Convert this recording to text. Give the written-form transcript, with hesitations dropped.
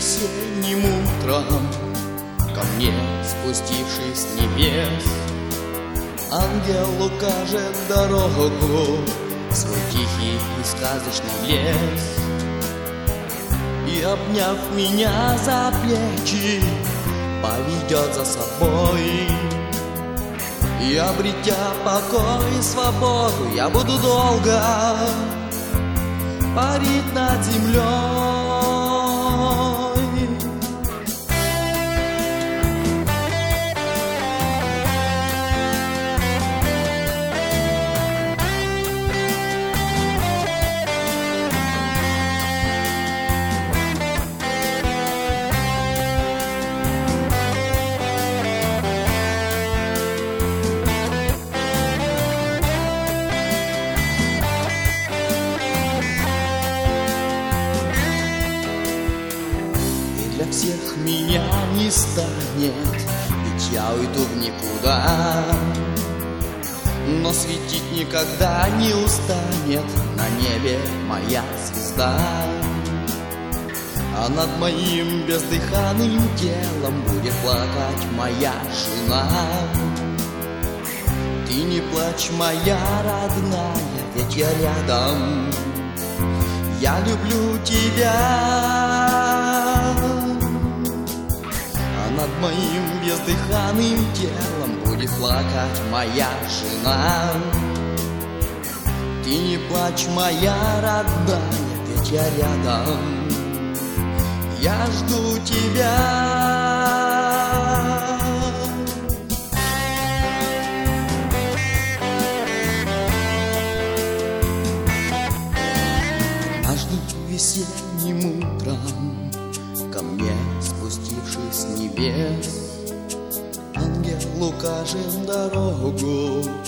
весенним утром, ко мне спустившись с небес, ангел укажет дорогу в свой тихий и сказочный лес. И, обняв меня за плечи, поведет за собой. И, обретя покой и свободу, я буду долго парить над землей. Для всех меня не станет, ведь я уйду в никуда. Но светить никогда не устанет на небе моя звезда. А над моим бездыханным телом будет плакать моя жена. Ты не плачь, моя родная, ведь я рядом. Я люблю тебя. Над моим бездыханным телом будет плакать моя жена. Ты не плачь, моя родная, ведь я рядом. Я жду тебя. Однажды весенним утром, ко мне спустившись с небес, ангел укажет дорогу